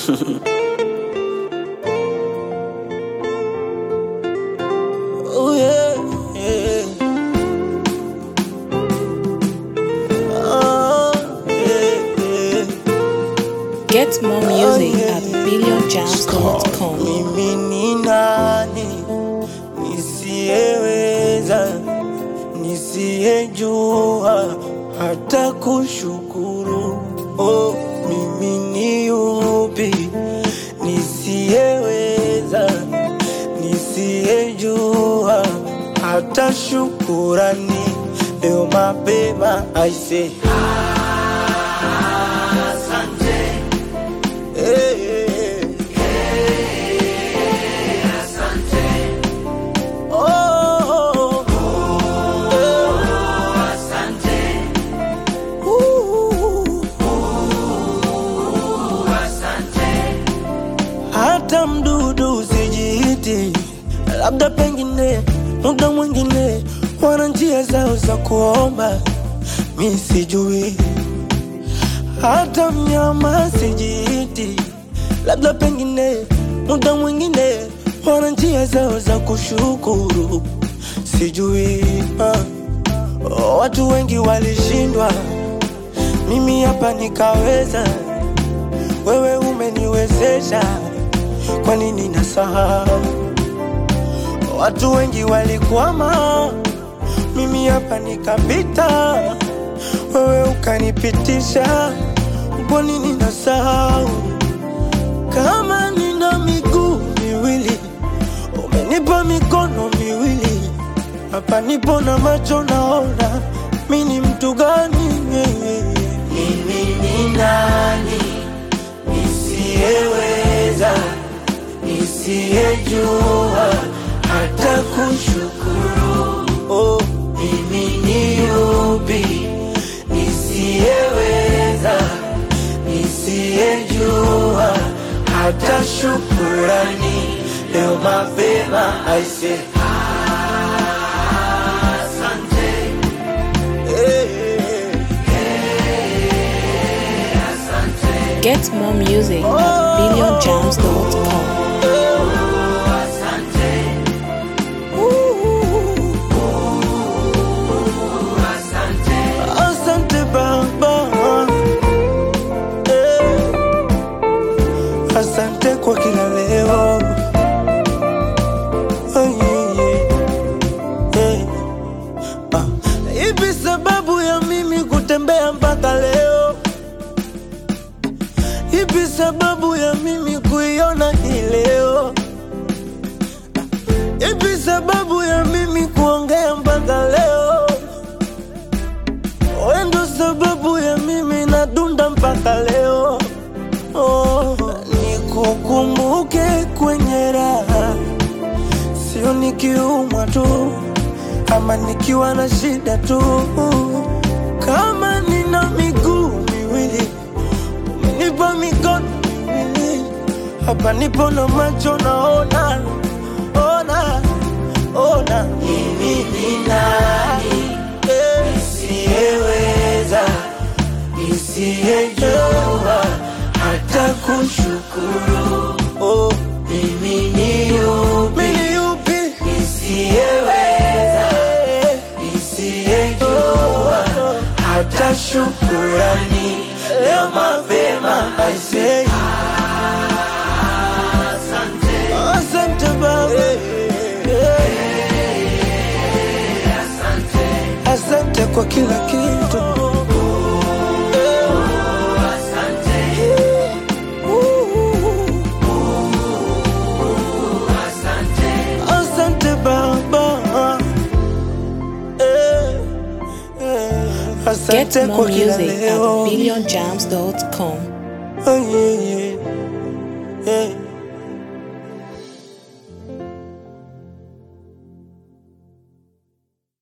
Oh yeah, yeah. Oh yeah, yeah. Get more music at billionjams.com. Mimi ni nani nisiyeweza, nisiyejua hata kushukuru? Oh, mimi ni yupi nisiyeweza, nisiyejua hata shukurani? Leo mapema I say asante. Hey, hey, hey, asante. Oh, asante. Asante. Hata mdudu usijiiti, labda pengine muda mwingine wana njia zao za kuomba, mi sijui. Hata mnyama sijiiti, labda pengine muda mwingine wana njia zao za kushukuru, sijui. Watu wengi walishindwa, mimi hapa nikaweza. Wewe umeniwezesha, kwa nini nasahau? Watu wengi walikwama, mimi hapa nikapita. Wewe ukanipitisha, kwa nini nasahau? Kama nina miguu miwili, umenipa mikono miwili. Hapa nipo na macho naona, mimi ni mtu gani? Mimi ni nani nisiyeweza, nisiyejua hata kushukuru? Oh, mimi ni yupi nisiyeweza, nisiyejua hata shukurani? Leo mapema I say asante. Hey, hey, asante. Get more music at billionjams.com. Asante Baba, asante kwa kila leo. Ipi sababu ya mimi kutembea mpaka leo? Ipi sababu ya mimi kuiona hii leo? Ipi sababu ya mimi kuongea mpaka leo? Wewe ndo sababu ya mimi nadunda mpaka leo. Oh, nikukumbuke kwenye raha, sio nikiumwa tu ama nikiwa na shida tu. Kama nina miguu miwili, umenipa mikono miwili. Hapa nipo na macho naona, ona, ona. Mimi ni nani nisiyeweza, nisiyejua hata kushukuru? Oh, mimi ni yupi nisiyeweza, nisiyejua hata shukurani? Leo mapema I say asante. Asante Baba, asante kwa kila kitu. Asante Baba, asante Get more kwa kila music at leo. billionjams.com. Oh, yeah, yeah, yeah.